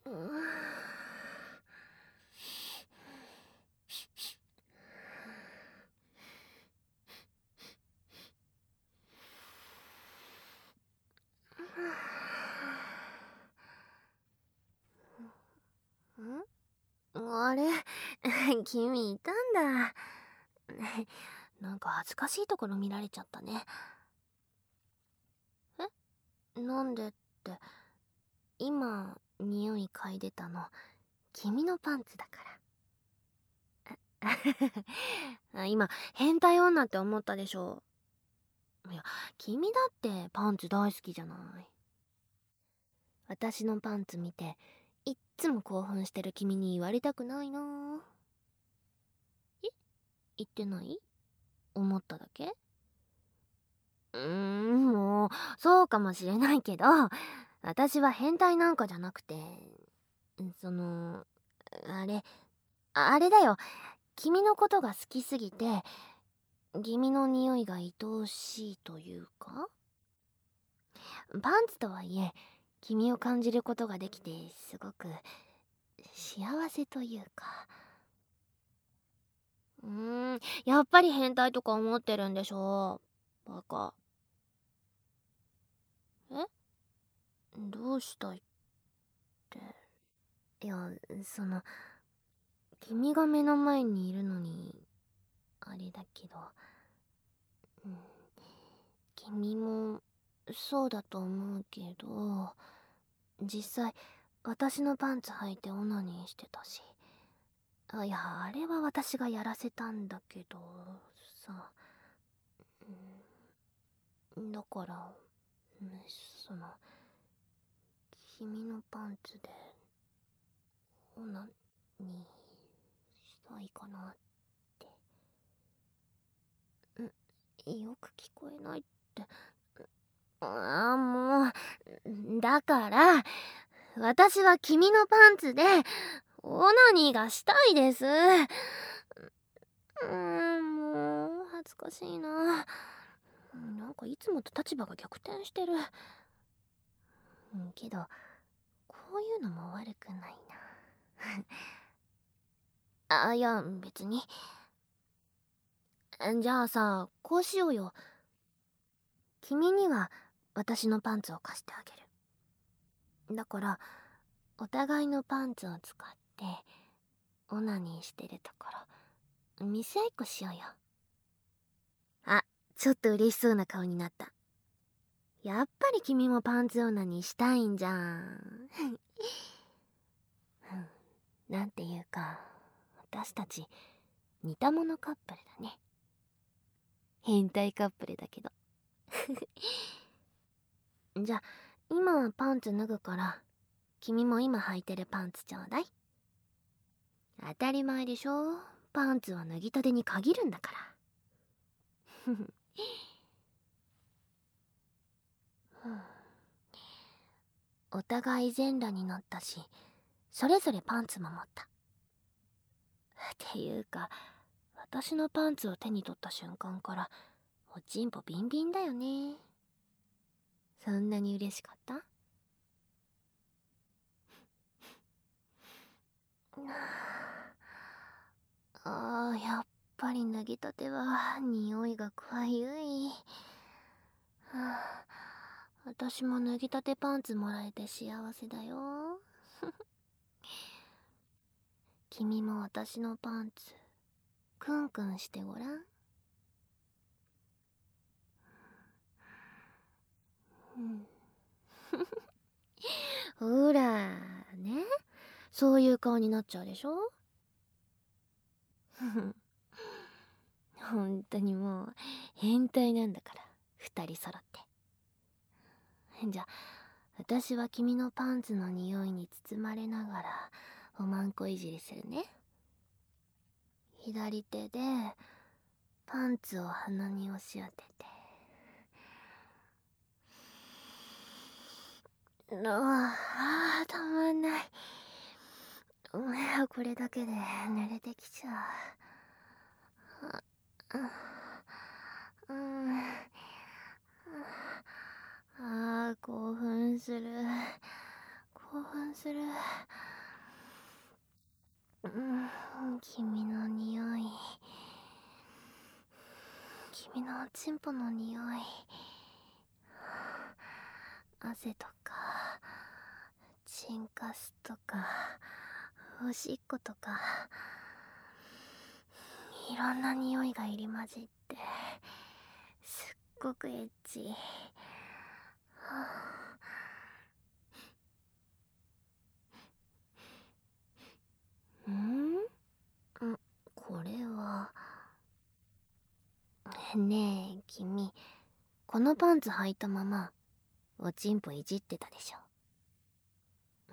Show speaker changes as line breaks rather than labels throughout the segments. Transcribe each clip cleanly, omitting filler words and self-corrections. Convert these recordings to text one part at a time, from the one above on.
あれ君いたんだ。なんか恥ずかしいところ見られちゃったね。なんでって、今匂い嗅いでたの君のパンツだから今変態女って思ったでしょ。いや、君だってパンツ大好きじゃない。私のパンツ見ていっつも興奮してる君に言われたくないな。言ってない？思っただけ？もうそうかもしれないけど、私は変態なんかじゃなくて、そのあれあれだよ。君のことが好きすぎて君の匂いが愛おしいというか。パンツとはいえ君を感じることができてすごく幸せというか。やっぱり変態とか思ってるんでしょ、バカ。どうしたいって。いや、君が目の前にいるのにあれだけど、うん、君もそうだと思うけど、実際私のパンツ履いてオナニーしてたし。いや、あれは私がやらせたんだけどさ。だから、その君のパンツでオナニーしたいかなって。よく聞こえないって。もうだから私は君のパンツでオナニーがしたいです。もう恥ずかしいな。なんかいつもと立場が逆転してる。けどこういうのも悪くないな。いや別に。じゃあさ、こうしようよ。君には私のパンツを貸してあげる。だからお互いのパンツを使ってオナニーしてるところ見せ合いっこしようよ。あ、ちょっと嬉しそうな顔になった。やっぱり君もパンツオナニーしたいんじゃん。なんていうか私たち似た者カップルだね。変態カップルだけど。じゃあ今パンツ脱ぐから君も今履いてるパンツちょうだい。当たり前でしょ、パンツは脱ぎたてに限るんだから。お互い全裸になったしそれぞれパンツも持った。っていうか私のパンツを手に取った瞬間からおちんぽビンビンだよね。そんなに嬉しかった？やっぱり脱ぎたては匂いがかゆい。私も脱ぎたてパンツもらえて幸せだよ。君も私のパンツクンクンしてごらん。ほらね、そういう顔になっちゃうでしょ。本当にもう変態なんだから二人揃って。じゃあ私は君のパンツの匂いに包まれながらおまんこいじりするね。左手でパンツを鼻に押し当てて、たまんない。これだけで濡れてきちゃう。興奮する。興奮する。 君の匂い、君のおちんぽの匂い、汗とかチンカスとかおしっことか、いろんな匂いが入り混じってすっごくエッチ。これは。ねえ君、このパンツ履いたままおちんぽいじってたでしょ。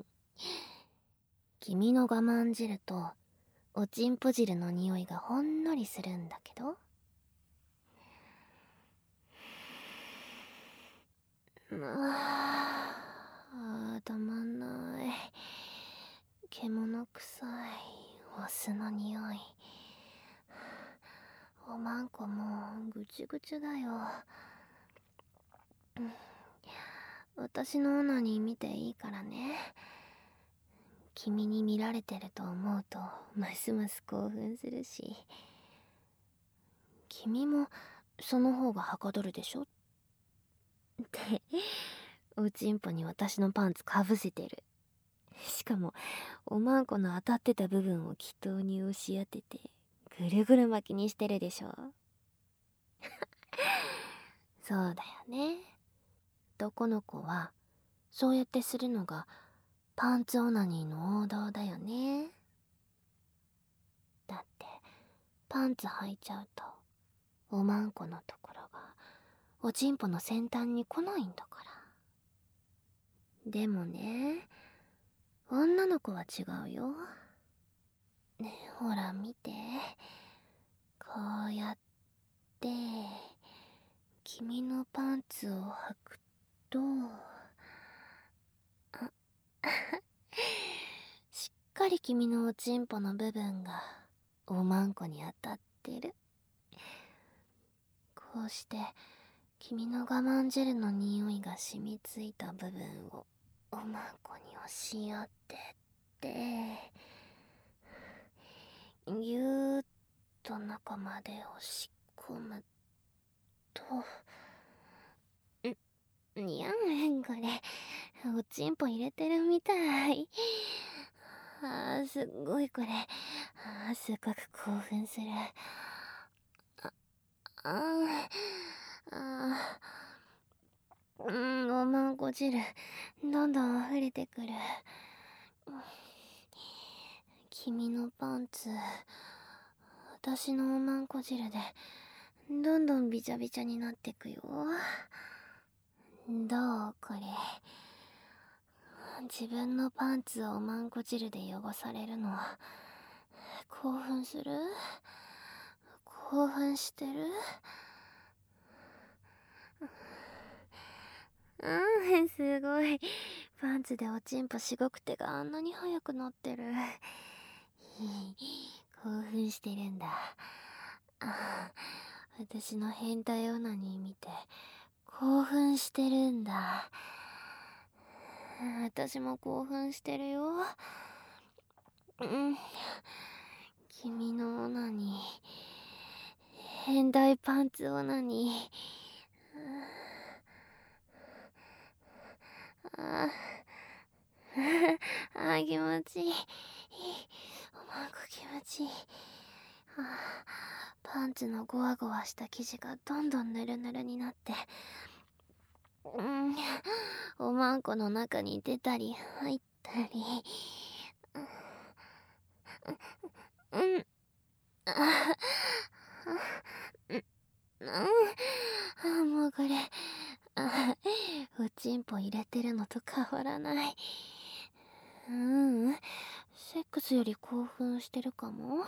君の我慢汁とおちんぽ汁の匂いがほんのりするんだけど。たまんない。獣臭いオスの匂い。おまんこもぐちゅぐちゅだよ。私のオナニー見ていいからね。君に見られてると思うとますます興奮するし、君もその方がはかどるでしょっておちんぽに私のパンツかぶせてる。しかもおまんこの当たってた部分を気筒に押し当ててぐるぐる巻きにしてるでしょ。そうだよね。男の子はそうやってするのがパンツオナニーの王道だよね。だってパンツ履いちゃうとおまんこのところがおちんぽの先端に来ないんだから。でもね、女の子は違うよ。ねえ、ほら見て。こうやって君のパンツを履くとしっかり君のおちんぽの部分がおまんこに当たってる。こうして君の我慢汁の匂いが染みついた部分をおまんこに押し当ててぎゅーっと中まで押し込むと、にゃん、これおちんぽ入れてるみたい。すっごいこれ。すっごく興奮する。おまんこ汁どんどん溢れてくる。君のパンツ私のおまんこ汁でどんどんびちゃびちゃになってくよ。どうこれ。自分のパンツをおまんこ汁で汚されるの興奮する？興奮してる？すごい。パンツでおちんぽしごく手があんなに速くなってる。興奮してるんだ。私の変態オナニー見て興奮してるんだ。私も興奮してるよ。君のオナニー、変態パンツオナニー。気持ちいい。おまんこ気持ちいい。パンツのゴワゴワした生地がどんどんヌルヌルになって、おまんこの中に出たり入ったり。もうこれおちんぽ入れてるのと変わらない。セックスより興奮してるかも。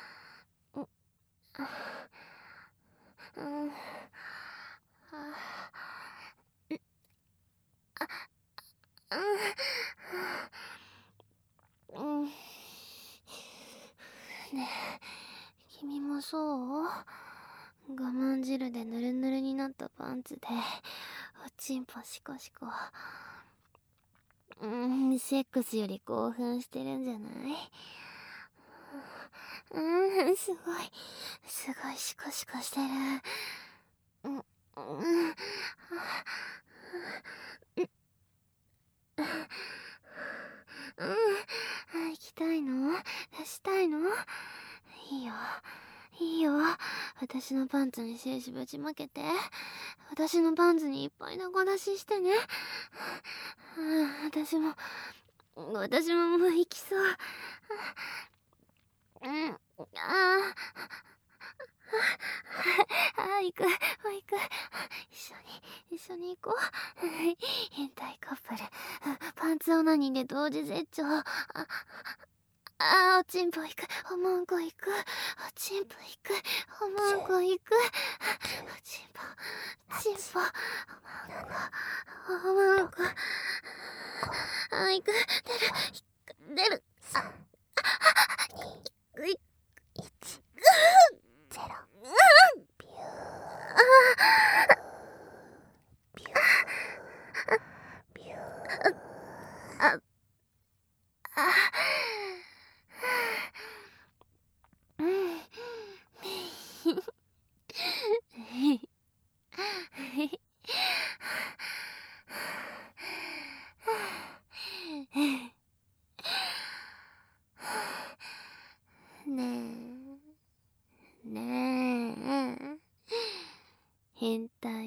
ねえ、君もそう？我慢汁でヌルヌルになったパンツでおちんぽシコシコ。セックスより興奮してるんじゃない？ すごいシコシコしてる。うん、うん、行きたいの？出したいの？いいよ、いいよ。私のパンツに精子ぶちまけて。私のパンツにいっぱい流ししてね。私ももう行きそう。うん、行く。一緒に行こう。変態カップル。パンツオナニーで同時絶頂。おちんぽ行く。おもんこ行く。おちんぽ行く。おもんこ行く。おちんぽ。おもんこ。行く。出る。ねえ変態